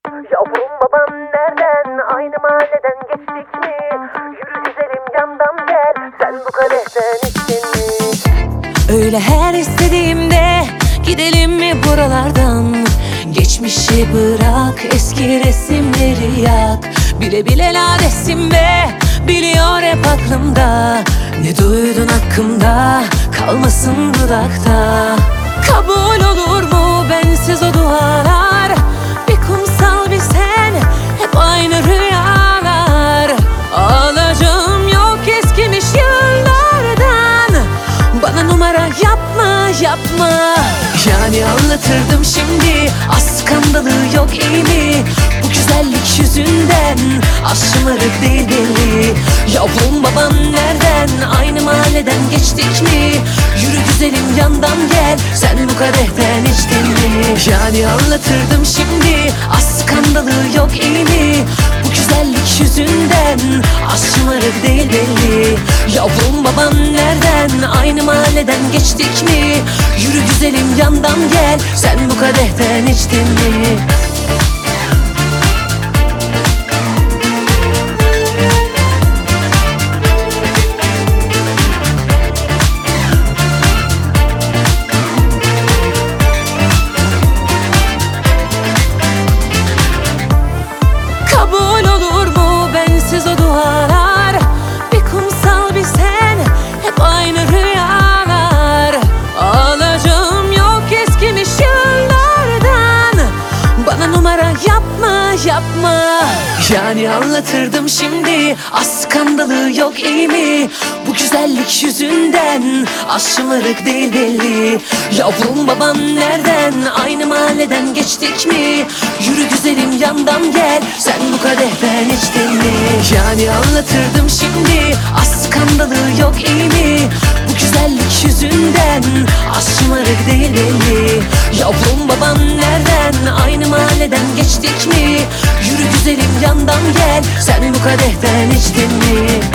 Yavrum babam nereden? Aynı mahalleden geçtik mi? Yürü güzelim yandan gel. Sen bu kadehten içtin mi? Öyle her istediğimde gidelim mi buralardan? Geçmişi bırak, eski resimleri yak. Bile bile ladesim be, biliyor hep aklımda. Ne duydun hakkımda, kalmasın dudakta. Kabul olur mu bensiz o dualar? Bir kumsal bir sen, hep aynı rüyalar. Ağlayacağım yok eskimiş yıllardan. Bana numara yapma, yapma. Yani anlatırdım şimdi, az skandalı yok iyi mi? Bu güzellik yüzünden az şımarık değil belli. Yavrum babam nereden? Aynı mahalleden geçtik mi? Yürü güzelim yandan gel. Sen bu kadehten içtin mi? Yani anlatırdım şimdi, az skandalı yok iyi mi? Bu güzellik yüzünden az şımarık değil belli. Yavrum babam nereden? Aynı mahalleden geçtik mi? Yürü güzelim yandan gel. Sen bu kadehten içtin mi? Kabul olur mu bensiz o dualar? Bir kumsal bir sen, hep aynı rüyalar. Ağlayacağım yok eskimiş yıllardan. Bana numara yapma, yapma. Yani anlatırdım şimdi, az skandalı yok iyi mi? Bu güzellik yüzünden az şımarık değil belli. Yavrum babam nereden? Aynı mahalleden geçtik mi? Yürü güzelim yandan gel. Sen bu kadehten içtin mi? Yani anlatırdım şimdi, az skandalı yok iyi mi? Bu güzellik yüzünden az şımarık değil belli. Yavrum babam nereden? Aynı mahalleden geçtik mi? Yürü güzelim yandan gel. Sen bu kadehten içtin mi?